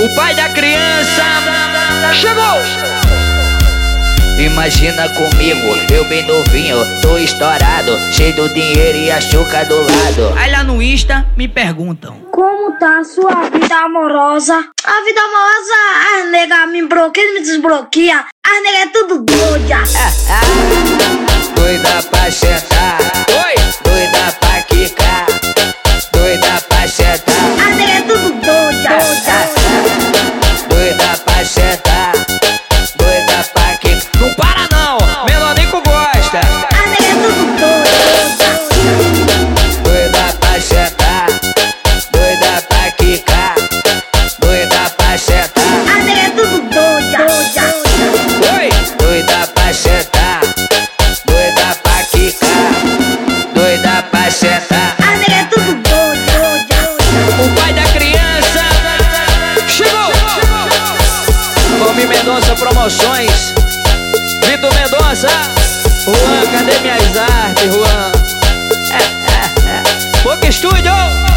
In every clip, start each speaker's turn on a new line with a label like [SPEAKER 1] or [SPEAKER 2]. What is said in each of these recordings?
[SPEAKER 1] O pai da criança chegou!
[SPEAKER 2] Imagina comigo, eu bem novinho, tô estourado, cheio do dinheiro e a chuca do lado.
[SPEAKER 1] Aí lá no Insta me perguntam:
[SPEAKER 3] como tá a sua vida amorosa? A vida amorosa, as nega me bloqueia, me desbloqueia. As nega é tudo doida.
[SPEAKER 2] Doida pra sentar,
[SPEAKER 1] oi,
[SPEAKER 2] doida pra quicar, doida pra sentar,
[SPEAKER 3] As nega é tudo doida.
[SPEAKER 2] doida pra sentar, doida pra quicar.
[SPEAKER 1] não para não, Melanico gosta.
[SPEAKER 3] As nega é tudo doida.
[SPEAKER 2] Doida pra sentar, doida pra quicar, doida pra sentar,
[SPEAKER 3] As nega é tudo doida.
[SPEAKER 1] Oi,
[SPEAKER 2] doida pra sentar, doida pra quicar, doida pra sentar.
[SPEAKER 3] As nega é tudo doida.
[SPEAKER 1] o pai da criança chegou! Come Mendonça Promoções, Vitor Mendonça, Juan, cadê minhas artes, Juan? Boca Estúdio!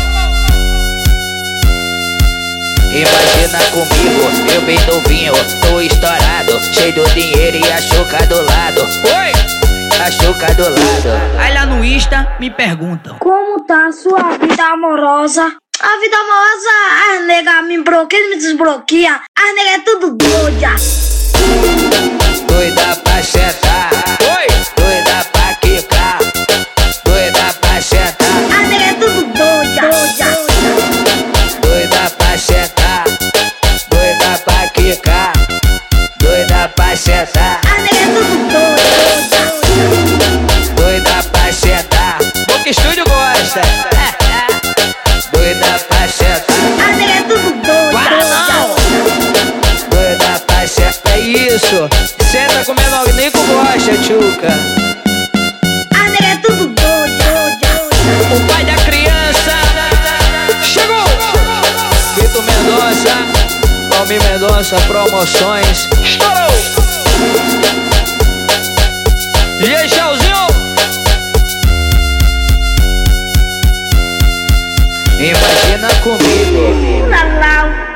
[SPEAKER 2] Imagina comigo, eu bem novinho, tô estourado, cheio do dinheiro e a chuca do lado.
[SPEAKER 1] Oi,
[SPEAKER 2] A chuca do lado.
[SPEAKER 1] aí lá no Insta me perguntam:
[SPEAKER 3] como tá a sua vida amorosa? A vida amorosa, as nega me bloqueia, me desbloqueia. As nega é tudo doida.
[SPEAKER 2] Doida pra sentar,
[SPEAKER 1] oi,
[SPEAKER 2] doida pra quicar, doida pra sentar,
[SPEAKER 3] As nega é tudo doida.
[SPEAKER 2] doida pra sentar, doida pra quicar, doida pra sentar,
[SPEAKER 3] As nega é tudo doida.
[SPEAKER 2] doida pra sentar,
[SPEAKER 1] Boca Estúdio gosta.
[SPEAKER 2] doida pra sentar,
[SPEAKER 3] As nega é tudo doida.
[SPEAKER 1] Para não,
[SPEAKER 2] doida pra sentar.
[SPEAKER 1] é isso, senta com Melanico gosta, tchuca.
[SPEAKER 3] As nega é tudo doida.
[SPEAKER 1] O pai da criança chegou! Vitor Mendonça, Palme Mendonça Promoções, estourou! E aí, Tchauzinho?
[SPEAKER 2] Imagina comigo.
[SPEAKER 3] Lalau.